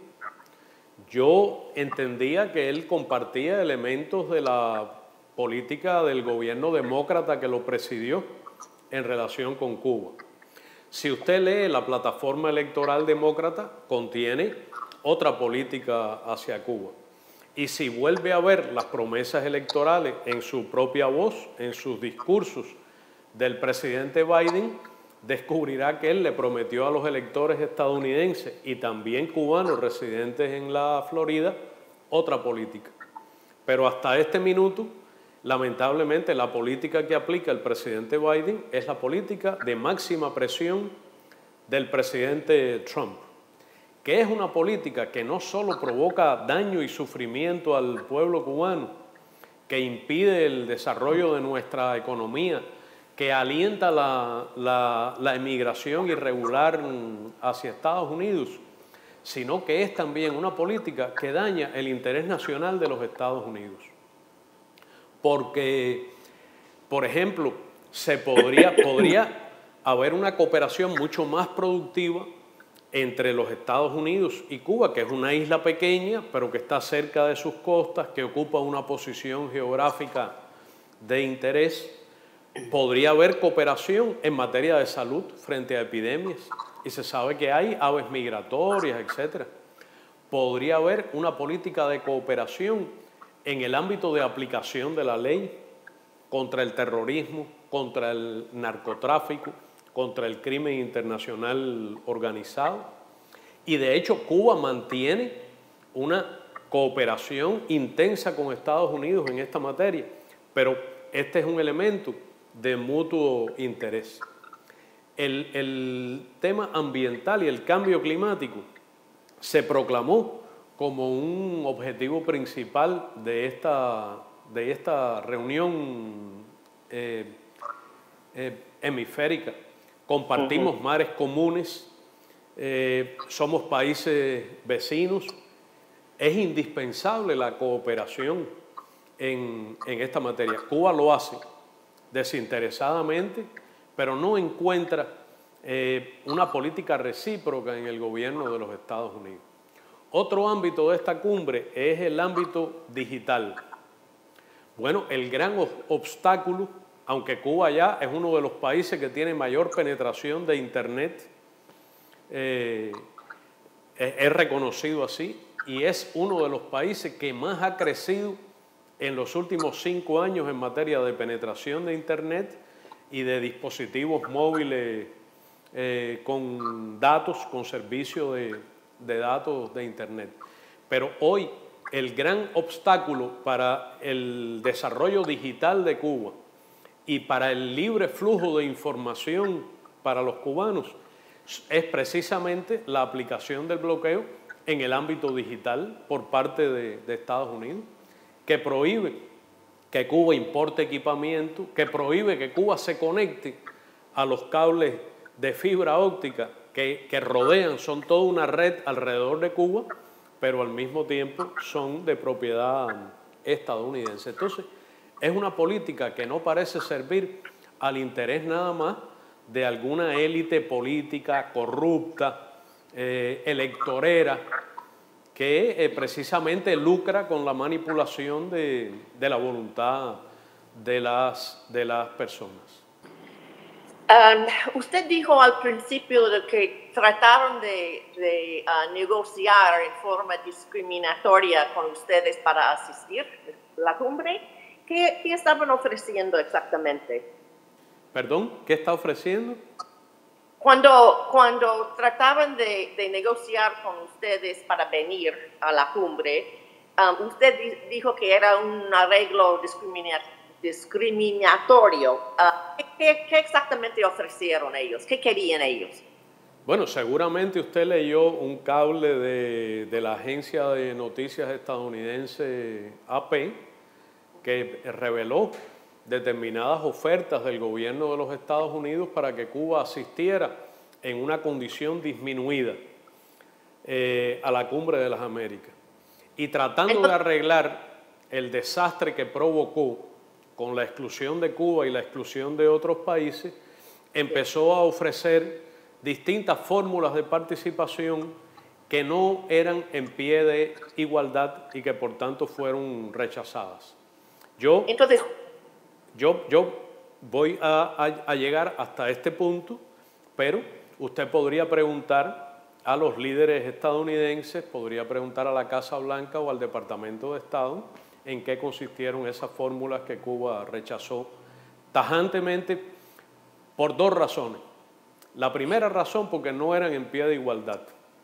Yo entendía que él compartía elementos de la política del gobierno demócrata que lo presidió en relación con Cuba. Si usted lee la plataforma electoral demócrata, contiene otra política hacia Cuba. Y si vuelve a ver las promesas electorales en su propia voz, en sus discursos del presidente Biden, descubrirá que él le prometió a los electores estadounidenses y también cubanos residentes en la Florida otra política. Pero hasta este minuto, lamentablemente, la política que aplica el presidente Biden es la política de máxima presión del presidente Trump, que es una política que no solo provoca daño y sufrimiento al pueblo cubano, que impide el desarrollo de nuestra economía, que alienta la, la, la emigración irregular hacia Estados Unidos, sino que es también una política que daña el interés nacional de los Estados Unidos. Porque, por ejemplo, se podría, podría haber una cooperación mucho más productiva entre los Estados Unidos y Cuba, que es una isla pequeña, pero que está cerca de sus costas, que ocupa una posición geográfica de interés. Podría haber cooperación en materia de salud frente a epidemias, y se sabe que hay aves migratorias, etcétera. Podría haber una política de cooperación en el ámbito de aplicación de la ley contra el terrorismo, contra el narcotráfico, contra el crimen internacional organizado. Y de hecho Cuba mantiene una cooperación intensa con Estados Unidos en esta materia, pero este es un elemento de mutuo interés. El, el tema ambiental y el cambio climático se proclamó como un objetivo principal de esta, de esta reunión eh, eh, hemisférica. Compartimos uh-huh. mares comunes, eh, somos países vecinos, es indispensable la cooperación en, en esta materia. Cuba lo hace desinteresadamente, pero no encuentra eh, una política recíproca en el gobierno de los Estados Unidos. Otro ámbito de esta cumbre es el ámbito digital. Bueno, el gran obstáculo, aunque Cuba ya es uno de los países que tiene mayor penetración de Internet, eh, es reconocido así, y es uno de los países que más ha crecido en los últimos cinco años en materia de penetración de Internet y de dispositivos móviles eh, con datos, con servicio de, de datos de Internet. Pero hoy el gran obstáculo para el desarrollo digital de Cuba y para el libre flujo de información para los cubanos es precisamente la aplicación del bloqueo en el ámbito digital por parte de, de Estados Unidos, que prohíbe que Cuba importe equipamiento, que prohíbe que Cuba se conecte a los cables de fibra óptica que, que rodean, son toda una red alrededor de Cuba, pero al mismo tiempo son de propiedad estadounidense. Entonces, es una política que no parece servir al interés nada más de alguna élite política corrupta, eh, electorera, que eh, precisamente lucra con la manipulación de, de la voluntad de las, de las personas. Um, usted dijo al principio de que trataron de, de uh, negociar en forma discriminatoria con ustedes para asistir a la cumbre. ¿Qué, qué estaban ofreciendo exactamente? ¿Perdón? ¿Qué está ofreciendo? Cuando, cuando trataban de, de negociar con ustedes para venir a la cumbre, um, usted di, dijo que era un arreglo discriminatorio. discriminatorio. Uh, ¿qué, ¿Qué exactamente ofrecieron ellos? ¿Qué querían ellos? Bueno, seguramente usted leyó un cable de, de la agencia de noticias estadounidense A P que reveló determinadas ofertas del gobierno de los Estados Unidos para que Cuba asistiera en una condición disminuida eh, a la Cumbre de las Américas. Y tratando Entonces, de arreglar el desastre que provocó con la exclusión de Cuba y la exclusión de otros países, empezó a ofrecer distintas fórmulas de participación que no eran en pie de igualdad y que por tanto fueron rechazadas. Yo, Entonces, yo, yo voy a, a, a llegar hasta este punto, pero usted podría preguntar a los líderes estadounidenses, podría preguntar a la Casa Blanca o al Departamento de Estado en qué consistieron esas fórmulas que Cuba rechazó tajantemente por dos razones. La primera razón porque no eran en pie de igualdad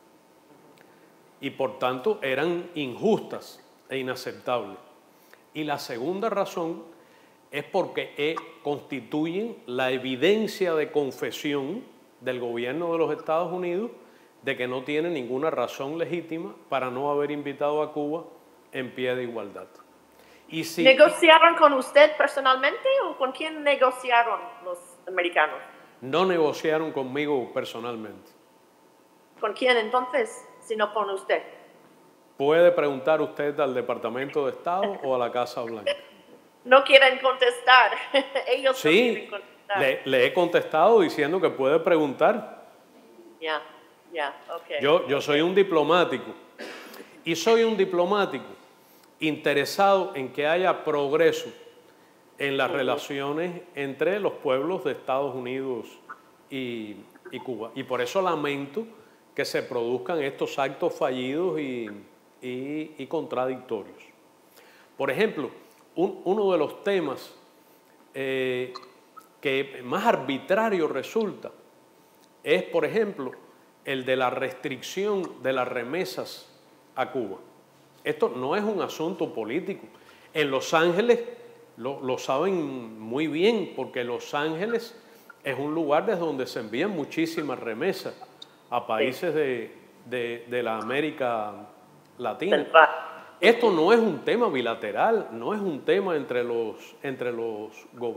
y por tanto eran injustas e inaceptables. Y la segunda razón es porque eh, constituyen la evidencia de confesión del gobierno de los Estados Unidos de que no tiene ninguna razón legítima para no haber invitado a Cuba en pie de igualdad. Y si, ¿negociaron con usted personalmente o con quién negociaron los americanos? No negociaron conmigo personalmente. ¿Con quién entonces, si no con usted? Puede preguntar usted al Departamento de Estado o a la Casa Blanca. No quieren contestar. Ellos sí, no quieren contestar. Le, le he contestado diciendo que puede preguntar. Ya, yeah, ya, yeah, ok. Yo, yo soy un diplomático y soy un diplomático interesado en que haya progreso en las relaciones entre los pueblos de Estados Unidos y, y Cuba. Y por eso lamento que se produzcan estos actos fallidos y, y, y contradictorios. Por ejemplo, un, uno de los temas eh, que más arbitrario resulta es, por ejemplo, el de la restricción de las remesas a Cuba. Esto no es un asunto político. En Los Ángeles lo, lo saben muy bien, porque Los Ángeles es un lugar desde donde se envían muchísimas remesas a países de, de, de la América Latina. Esto no es un tema bilateral, no es un tema entre los, entre los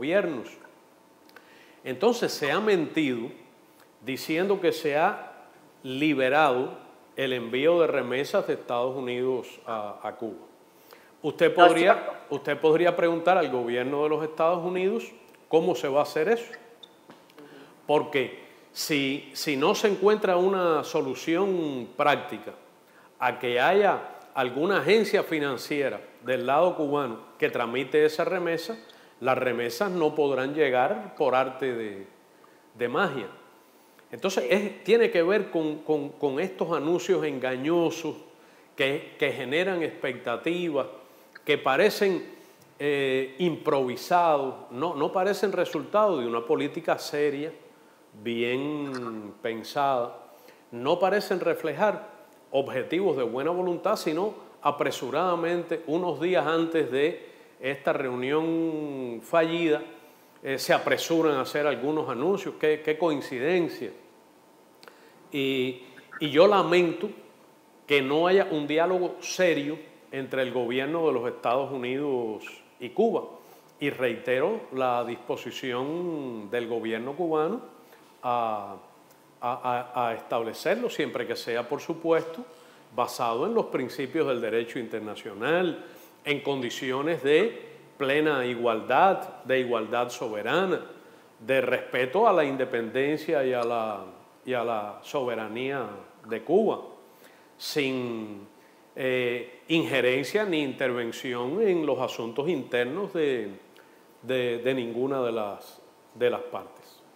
gobiernos. Entonces se ha mentido diciendo que se ha liberado el envío de remesas de Estados Unidos a, a Cuba. Usted podría, usted podría preguntar al gobierno de los Estados Unidos cómo se va a hacer eso. Porque si, si no se encuentra una solución práctica a que haya alguna agencia financiera del lado cubano que tramite esa remesa, las remesas no podrán llegar por arte de, de magia. Entonces, es, tiene que ver con, con, con estos anuncios engañosos que, que generan expectativas, que parecen eh, improvisados, no, no parecen resultado de una política seria, bien pensada, no parecen reflejar objetivos de buena voluntad, sino apresuradamente, unos días antes de esta reunión fallida, eh, se apresuran a hacer algunos anuncios. Qué, qué coincidencia. Y, y yo lamento que no haya un diálogo serio entre el gobierno de los Estados Unidos y Cuba. Y reitero la disposición del gobierno cubano a, a, a, a establecerlo, siempre que sea, por supuesto, basado en los principios del derecho internacional, en condiciones de plena igualdad, de igualdad soberana, de respeto a la independencia y a la, y a la soberanía de Cuba, sin eh, injerencia ni intervención en los asuntos internos de, de, de ninguna de las, de las partes.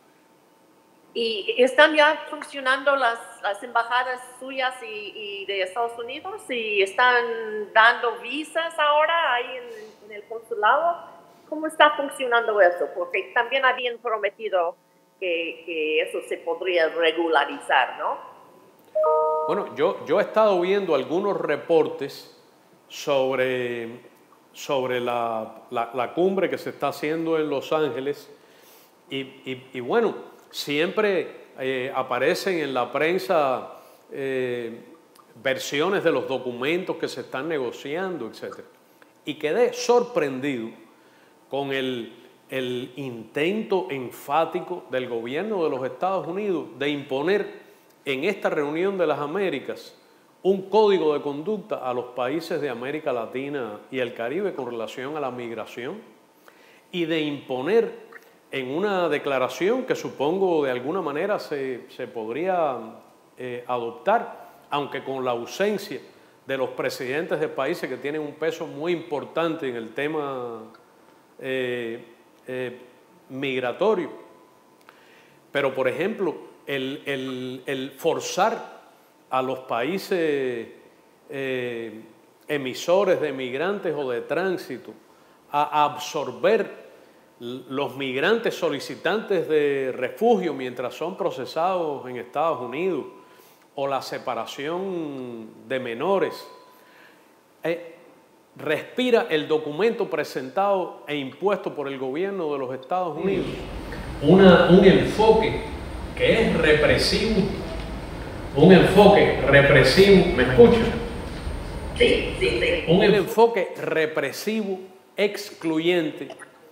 ¿Y están ya funcionando las, las embajadas suyas y, y de Estados Unidos? ¿Y están dando visas ahora ahí en, en el consulado? ¿Cómo está funcionando eso? Porque también habían prometido que, que eso se podría regularizar, ¿no? Bueno, yo, yo he estado viendo algunos reportes sobre, sobre la, la, la cumbre que se está haciendo en Los Ángeles y, y, y bueno, siempre eh, aparecen en la prensa eh, versiones de los documentos que se están negociando, etcétera. Y quedé sorprendido con el, el intento enfático del gobierno de los Estados Unidos de imponer en esta reunión de las Américas un código de conducta a los países de América Latina y el Caribe con relación a la migración y de imponer en una declaración que supongo de alguna manera se, se podría eh, adoptar, aunque con la ausencia de los presidentes de países que tienen un peso muy importante en el tema eh, eh, migratorio. Pero, por ejemplo, el, el, el forzar a los países eh, emisores de migrantes o de tránsito a absorber los migrantes solicitantes de refugio mientras son procesados en Estados Unidos, o la separación de menores, eh, respira el documento presentado e impuesto por el gobierno de los Estados Unidos una, un enfoque que es represivo, un enfoque represivo, ¿me escuchan? Sí, sí, sí. Un enfoque represivo, excluyente,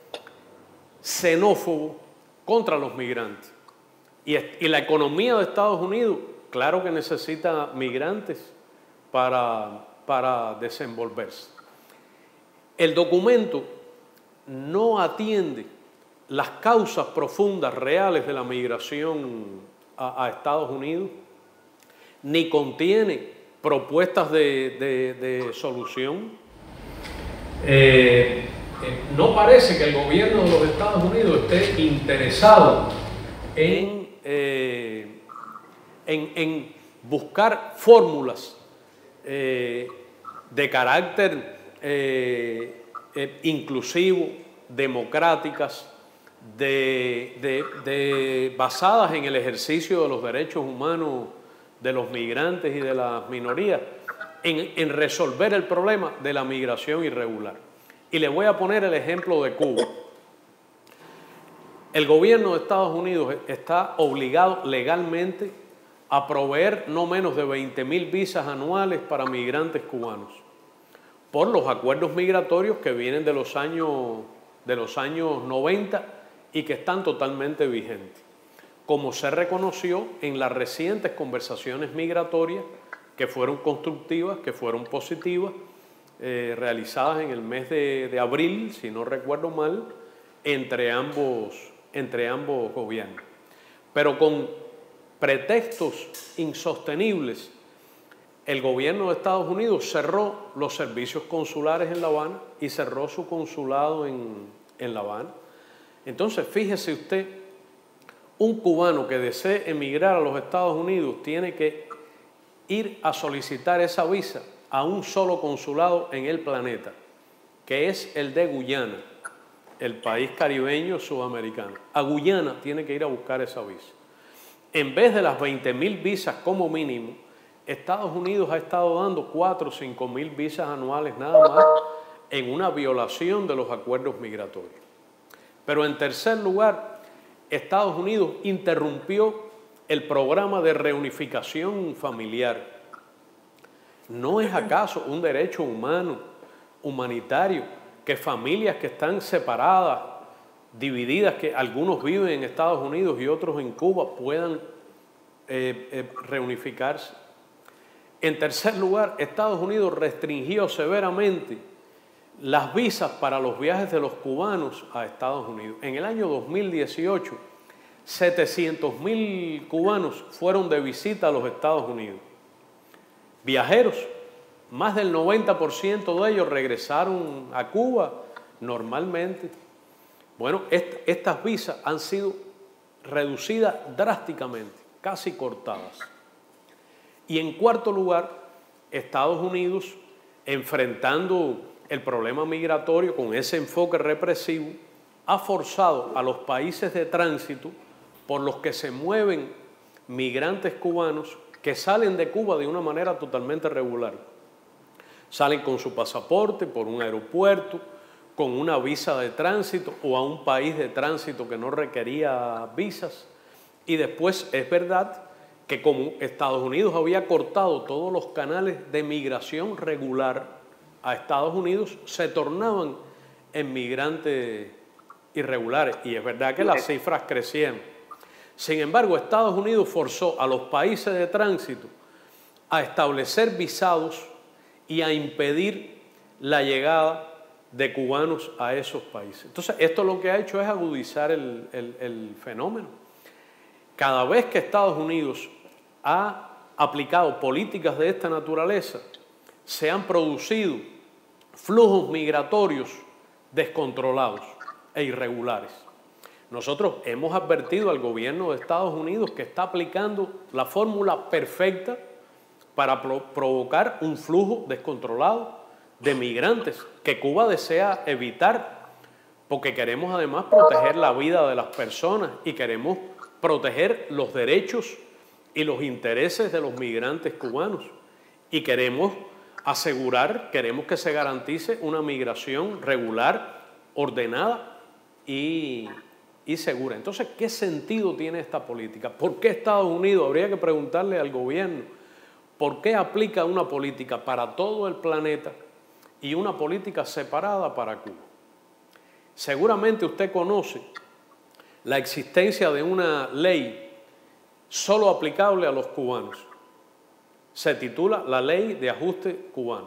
xenófobo contra los migrantes. Y, y la economía de Estados Unidos, claro que necesita migrantes para, para desenvolverse. El documento no atiende las causas profundas reales de la migración a, a Estados Unidos, ni contiene propuestas de, de, de solución. Eh, No parece que el gobierno de los Estados Unidos esté interesado en, eh, en, en buscar fórmulas eh, de carácter eh, eh, inclusivo, democráticas, de, de, de, basadas en el ejercicio de los derechos humanos de los migrantes y de las minorías, en, en resolver el problema de la migración irregular. Y le voy a poner el ejemplo de Cuba. El gobierno de Estados Unidos está obligado legalmente a proveer no menos de veinte mil visas anuales para migrantes cubanos por los acuerdos migratorios que vienen de los años, de los años noventa y que están totalmente vigentes. como se reconoció en las recientes conversaciones migratorias que fueron constructivas, que fueron positivas, eh, realizadas en el mes de, de abril, si no recuerdo mal, entre ambos, entre ambos gobiernos. Pero con pretextos insostenibles, el gobierno de Estados Unidos cerró los servicios consulares en La Habana y cerró su consulado en, en La Habana. Entonces, fíjese usted, un cubano que desee emigrar a los Estados Unidos tiene que ir a solicitar esa visa a un solo consulado en el planeta, que es el de Guyana, el país caribeño sudamericano. A Guyana tiene que ir a buscar esa visa. En vez de las veinte mil visas como mínimo, Estados Unidos ha estado dando cuatro o cinco mil visas anuales nada más, en una violación de los acuerdos migratorios. Pero en tercer lugar, Estados Unidos interrumpió el programa de reunificación familiar. ¿No es acaso un derecho humano, humanitario, que familias que están separadas, divididas, que algunos viven en Estados Unidos y otros en Cuba, puedan eh, eh, reunificarse? En tercer lugar, Estados Unidos restringió severamente las visas para los viajes de los cubanos a Estados Unidos. En el año dos mil dieciocho, setecientos mil cubanos fueron de visita a los Estados Unidos. Viajeros, más del noventa por ciento de ellos regresaron a Cuba normalmente. Bueno, est estas visas han sido reducidas drásticamente, casi cortadas. Y en cuarto lugar, Estados Unidos, enfrentando el problema migratorio con ese enfoque represivo, ha forzado a los países de tránsito por los que se mueven migrantes cubanos que salen de Cuba de una manera totalmente regular. Salen con su pasaporte por un aeropuerto, con una visa de tránsito o a un país de tránsito que no requería visas. Y después es verdad que como Estados Unidos había cortado todos los canales de migración regular a Estados Unidos, se tornaban en migrantes irregulares. Y es verdad que las cifras crecían. Sin embargo, Estados Unidos forzó a los países de tránsito a establecer visados y a impedir la llegada de cubanos a esos países. Entonces, esto lo que ha hecho es agudizar el, el, el fenómeno. Cada vez que Estados Unidos ha aplicado políticas de esta naturaleza, se han producido flujos migratorios descontrolados e irregulares. Nosotros hemos advertido al gobierno de Estados Unidos que está aplicando la fórmula perfecta para pro- provocar un flujo descontrolado de migrantes que Cuba desea evitar, porque queremos además proteger la vida de las personas y queremos proteger los derechos y los intereses de los migrantes cubanos. Y queremos asegurar, queremos que se garantice una migración regular, ordenada y, y segura. Entonces, ¿qué sentido tiene esta política? ¿Por qué Estados Unidos? Habría que preguntarle al gobierno, ¿por qué aplica una política para todo el planeta y una política separada para Cuba? Seguramente usted conoce la existencia de una ley solo aplicable a los cubanos. Se titula la Ley de Ajuste Cubano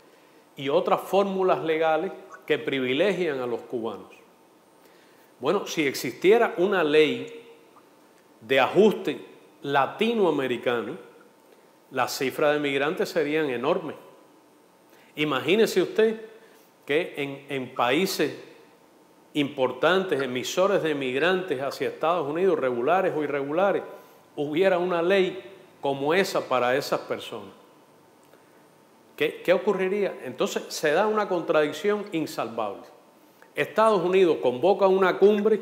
y otras fórmulas legales que privilegian a los cubanos. Bueno, si existiera una ley de ajuste latinoamericano, las cifras de migrantes serían enormes. Imagínese usted que en, en países importantes, emisores de migrantes hacia Estados Unidos, regulares o irregulares, hubiera una ley como esa para esas personas. ¿Qué, qué ocurriría? Entonces se da una contradicción insalvable. Estados Unidos convoca una cumbre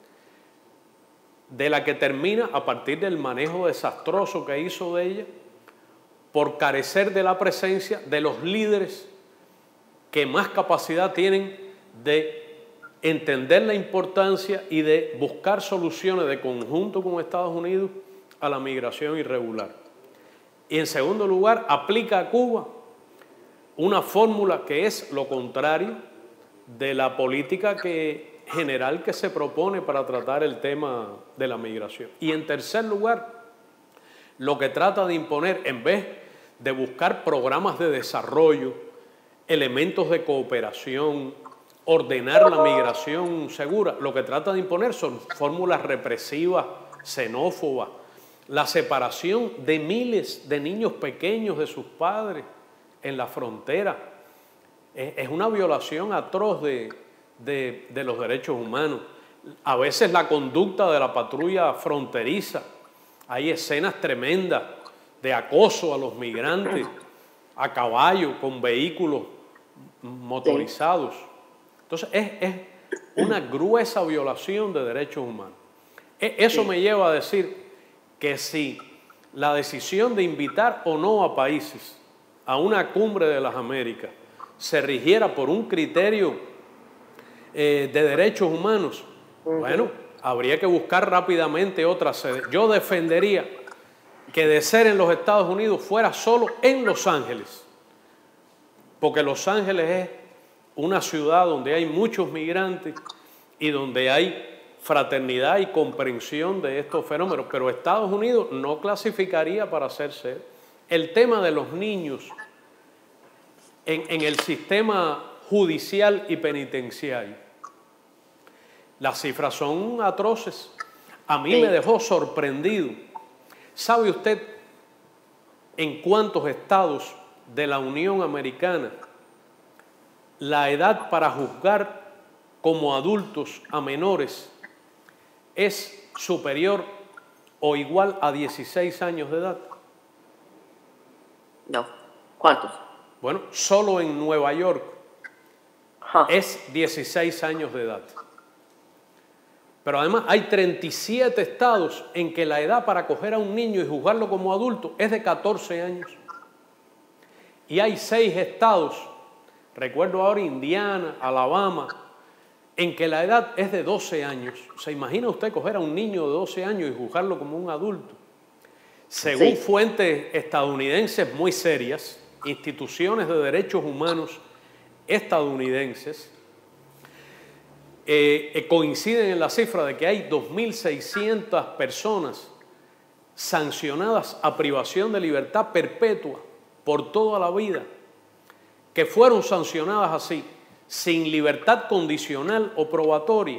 de la que termina a partir del manejo desastroso que hizo de ella, por carecer de la presencia de los líderes que más capacidad tienen de entender la importancia y de buscar soluciones de conjunto con Estados Unidos a la migración irregular. Y en segundo lugar, aplica a Cuba una fórmula que es lo contrario de la política que general que se propone para tratar el tema de la migración. Y en tercer lugar, lo que trata de imponer, en vez de buscar programas de desarrollo, elementos de cooperación, ordenar la migración segura, lo que trata de imponer son fórmulas represivas, xenófobas, la separación de miles de niños pequeños de sus padres en la frontera. Es una violación atroz de, de, de los derechos humanos. A veces la conducta de la patrulla fronteriza, hay escenas tremendas de acoso a los migrantes a caballo, con vehículos motorizados. Entonces es, es una gruesa violación de derechos humanos. Eso me lleva a decir que si la decisión de invitar o no a países a una cumbre de las Américas se rigiera por un criterio eh, de derechos humanos, uh-huh. bueno, habría que buscar rápidamente otra sede. Yo defendería que de ser en los Estados Unidos fuera solo en Los Ángeles, porque Los Ángeles es una ciudad donde hay muchos migrantes y donde hay fraternidad y comprensión de estos fenómenos, pero Estados Unidos no clasificaría para ser sede. El tema de los niños en, en el sistema judicial y penitenciario, las cifras son atroces. A mí sí. me dejó sorprendido. ¿Sabe usted en cuántos estados de la Unión Americana la edad para juzgar como adultos a menores es superior o igual a dieciséis años de edad? No. ¿Cuántos? Bueno, solo en Nueva York huh. es dieciséis años de edad. Pero además hay treinta y siete estados en que la edad para coger a un niño y juzgarlo como adulto es de catorce años. Y hay seis estados, recuerdo ahora Indiana, Alabama, en que la edad es de doce años. ¿Se imagina usted coger a un niño de doce años y juzgarlo como un adulto? Según sí. fuentes estadounidenses muy serias, instituciones de derechos humanos estadounidenses, eh, eh, coinciden en la cifra de que hay dos mil seiscientas personas sancionadas a privación de libertad perpetua por toda la vida, que fueron sancionadas así, sin libertad condicional o probatoria,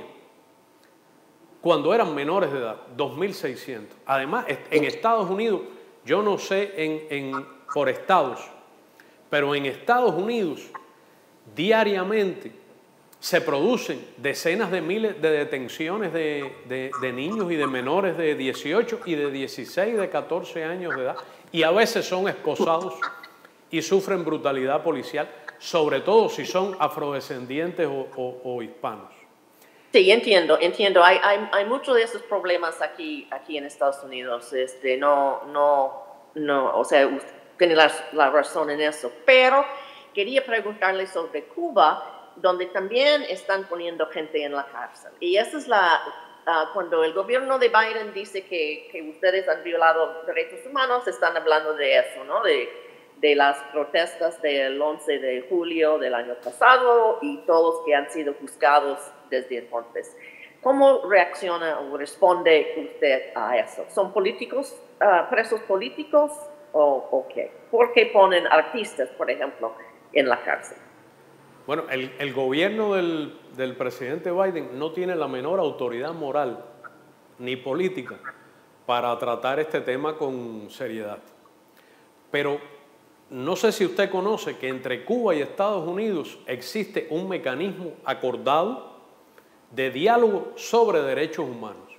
cuando eran menores de edad, dos mil seiscientos. Además, en Estados Unidos, yo no sé en, en, por estados, pero en Estados Unidos, diariamente, se producen decenas de miles de detenciones de, de, de niños y de menores de dieciocho y de dieciséis, de catorce años de edad, y a veces son esposados y sufren brutalidad policial, sobre todo si son afrodescendientes o, o, o hispanos. Sí, entiendo, entiendo. Hay, hay, hay muchos de esos problemas aquí, aquí en Estados Unidos. Este, no, no, no, o sea, usted tiene la, la razón en eso. Pero quería preguntarle sobre Cuba, donde también están poniendo gente en la cárcel. Y esa es la, uh, cuando el gobierno de Biden dice que, que ustedes han violado derechos humanos, están hablando de eso, ¿no? De, de las protestas del once de julio del año pasado y todos que han sido juzgados desde entonces. ¿Cómo reacciona o responde usted a eso? ¿Son políticos, uh, presos políticos o, o qué? ¿Por qué ponen artistas, por ejemplo, en la cárcel? Bueno, el, el gobierno del, del presidente Biden no tiene la menor autoridad moral ni política para tratar este tema con seriedad. Pero no sé si usted conoce que entre Cuba y Estados Unidos existe un mecanismo acordado de diálogo sobre derechos humanos.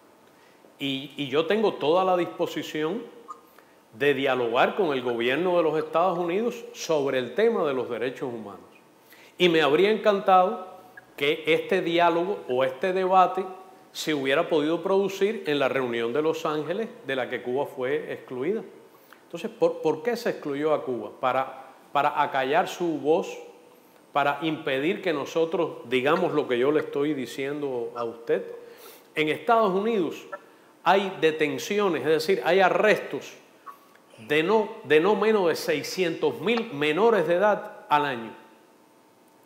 Y, y yo tengo toda la disposición de dialogar con el gobierno de los Estados Unidos sobre el tema de los derechos humanos. Y me habría encantado que este diálogo o este debate se hubiera podido producir en la reunión de Los Ángeles, de la que Cuba fue excluida. Entonces, ¿por, ¿por qué se excluyó a Cuba? Para, para acallar su voz, para impedir que nosotros digamos lo que yo le estoy diciendo a usted. En Estados Unidos hay detenciones, es decir, hay arrestos de no, de no menos de seiscientos mil menores de edad al año.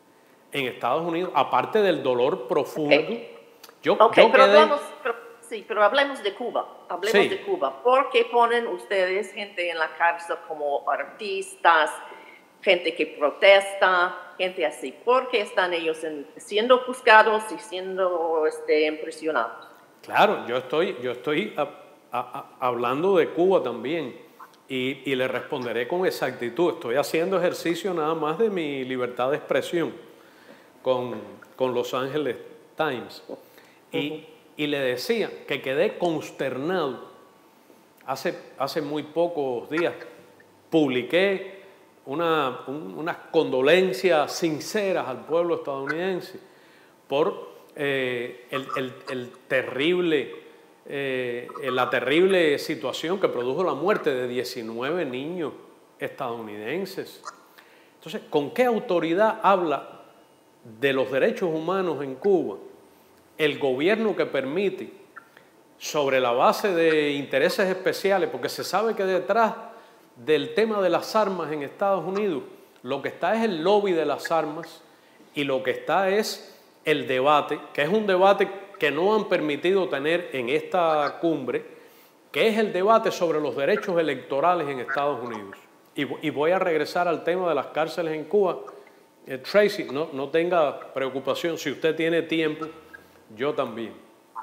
en Estados Unidos, aparte del dolor profundo. Okay. Yo, okay, yo pero, quedé... hablamos, pero, sí, pero hablemos de Cuba. Hablemos sí. de Cuba. ¿Por qué ponen ustedes gente en la cárcel como artistas, gente que protesta, gente así? ¿Por qué están ellos en, siendo juzgados y siendo este, impresionados? Claro, yo estoy, yo estoy a, a, a, hablando de Cuba también y, y le responderé con exactitud. Estoy haciendo ejercicio nada más de mi libertad de expresión con, con Los Angeles Times. Y, uh-huh. y le decía que quedé consternado. Hace, hace muy pocos días publiqué una, un, unas condolencias sinceras al pueblo estadounidense por eh, el, el, el terrible, eh, la terrible situación que produjo la muerte de diecinueve niños estadounidenses. Entonces, ¿con qué autoridad habla de los derechos humanos en Cuba el gobierno que permite, sobre la base de intereses especiales, porque se sabe que detrás del tema de las armas en Estados Unidos, lo que está es el lobby de las armas y lo que está es el debate, que es un debate que no han permitido tener en esta cumbre, que es el debate sobre los derechos electorales en Estados Unidos. Y, y voy a regresar al tema de las cárceles en Cuba. Eh, Tracy, no, no tenga preocupación, si usted tiene tiempo, yo también.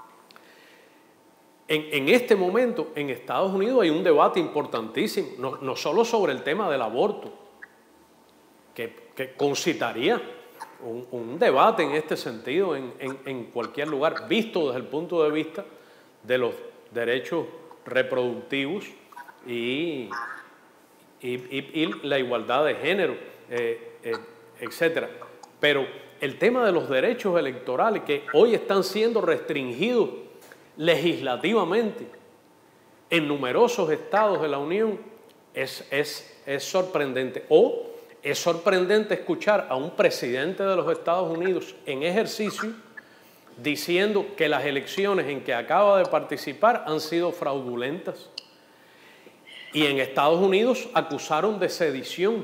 En, en este momento, en Estados Unidos hay un debate importantísimo, no, no solo sobre el tema del aborto, que, que concitaría un, un debate en este sentido en, en, en cualquier lugar, visto desde el punto de vista de los derechos reproductivos y, y, y, y la igualdad de género, eh, eh, etcétera. Pero el tema de los derechos electorales que hoy están siendo restringidos legislativamente en numerosos estados de la Unión es, es, es sorprendente. O es sorprendente escuchar a un presidente de los Estados Unidos en ejercicio diciendo que las elecciones en que acaba de participar han sido fraudulentas. Y en Estados Unidos acusaron de sedición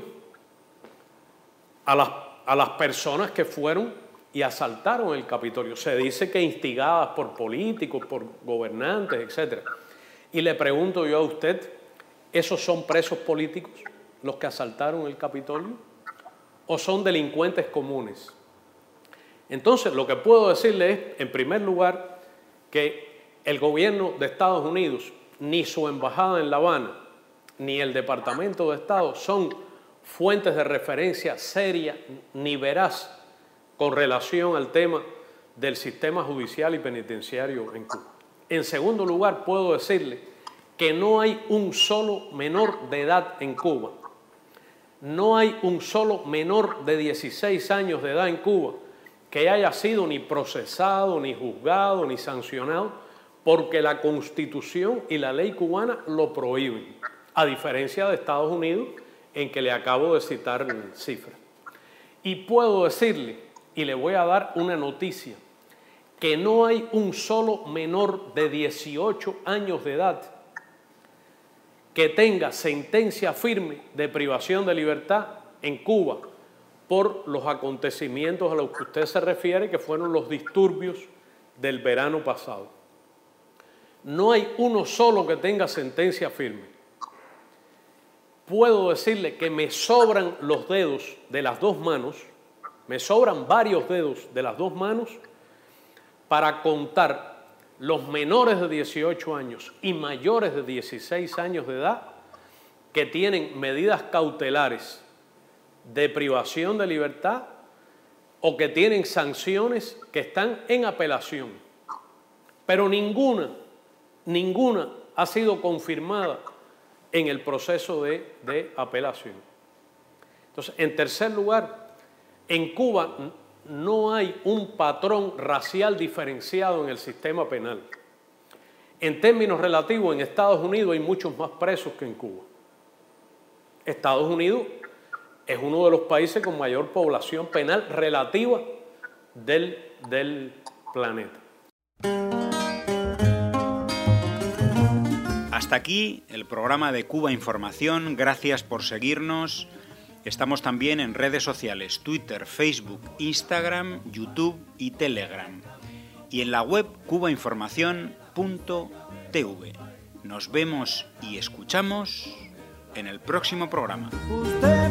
a las, a las personas que fueron y asaltaron el Capitolio. Se dice que instigadas por políticos, por gobernantes, etcétera. Y le pregunto yo a usted, ¿esos son presos políticos los que asaltaron el Capitolio? ¿O son delincuentes comunes? Entonces, lo que puedo decirle es, en primer lugar, que el gobierno de Estados Unidos, ni su embajada en La Habana, ni el Departamento de Estado son fuentes de referencia seria ni veraz con relación al tema del sistema judicial y penitenciario en Cuba. En segundo lugar, puedo decirle que no hay un solo menor de edad en Cuba. No hay un solo menor de dieciséis años de edad en Cuba que haya sido ni procesado, ni juzgado, ni sancionado, porque la Constitución y la ley cubana lo prohíben, a diferencia de Estados Unidos, en que le acabo de citar cifras. Y puedo decirle, y le voy a dar una noticia, que no hay un solo menor de dieciocho años de edad que tenga sentencia firme de privación de libertad en Cuba por los acontecimientos a los que usted se refiere, que fueron los disturbios del verano pasado. No hay uno solo que tenga sentencia firme. Puedo decirle que me sobran los dedos de las dos manos, me sobran varios dedos de las dos manos para contar los menores de dieciocho años y mayores de dieciséis años de edad que tienen medidas cautelares de privación de libertad o que tienen sanciones que están en apelación. Pero ninguna, ninguna ha sido confirmada en el proceso de, de apelación. Entonces, en tercer lugar, en Cuba no hay un patrón racial diferenciado en el sistema penal. En términos relativos, en Estados Unidos hay muchos más presos que en Cuba. Estados Unidos es uno de los países con mayor población penal relativa del, del planeta. Hasta aquí el programa de Cuba Información. Gracias por seguirnos Estamos también en redes sociales, Twitter, Facebook, Instagram, YouTube y Telegram. Y en la web cuba información punto t v. Nos vemos y escuchamos en el próximo programa. Usted